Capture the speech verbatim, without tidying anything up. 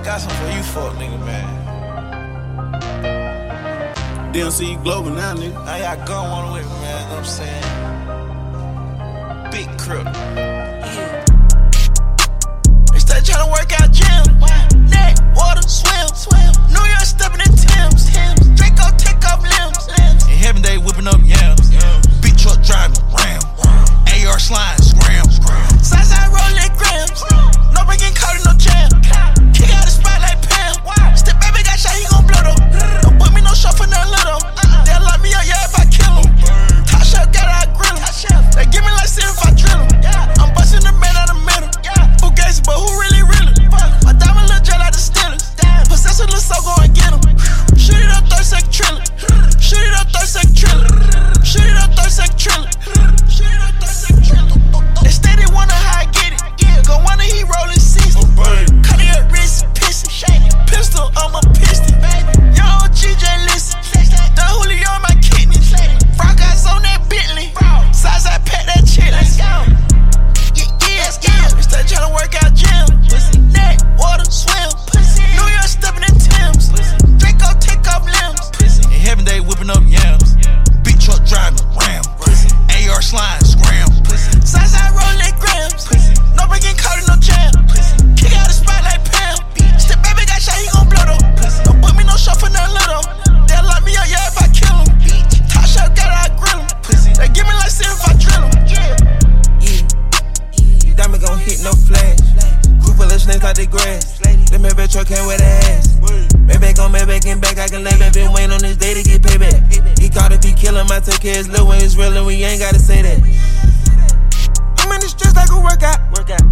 got something for you fuck nigga, man. D M C global now, nigga. Now y'all gun one with me, man. You know what I'm saying? Big crip. Yeah. They start trying to work out gym. Net, water, swim, swim. New York stepping in Tim's. Tim's. Draco take off limbs. limbs. In heaven they whipping up yams. yams. Big truck driving, ram. A R sliding, scram. Southside rolling grams. Nobody getting caught in no jam. Kick out the spot like Pam. Step baby got shot, he gon' blow though. Don't put me no shot for nothing little. They'll lock me up, yeah, if I kill him. Top shelf got out, grill him. They give me like sin if I drill him. I'm busting the man out the middle. Who gassy, but who really, really? My diamond look just like the Steelers. Possessor look so go and get him. Shoot it up, thirty second trailer. Shoot it up, thirty second trailer. Shoot it up, thirty second trailer. Shoot it up, thirty second trailer. They steady wonder how I get it. Go wonder he rollin' sixty. Cut it up, wrist, pissing. Pistol on my piston. Young G J listen. The Julio on my kidney. Rock eyes on that Bentley. Southside pack that chili. Let's go. Yeah, yeah, yeah. They start tryna work out gym. Net, water, swim. New York stepping in Tim's. Draco take off limbs. In heaven they whipping up yams. Big truck driving, ram. A R sliding, scram. Southside rolling grams. Nobody getting caught in no jam. Kick out the spot like Pam. Step baby got shot, he gon' blow though. Don't put me no shot for nothing little. They'll lock me up, yeah, if I kill him. Top shot got out, grill him. They give me like sin if I drill him. Yeah. Diamond gon' hit no flash. Group full of snakes like the grass. That Maybach truck came with an ass. Maybach on Maybach and back, I can lay back. Been waiting on this day to get payback. He caught if he kill him, I take care of his little when it's real and we ain't gotta say that. I'm in the streets like a workout. workout.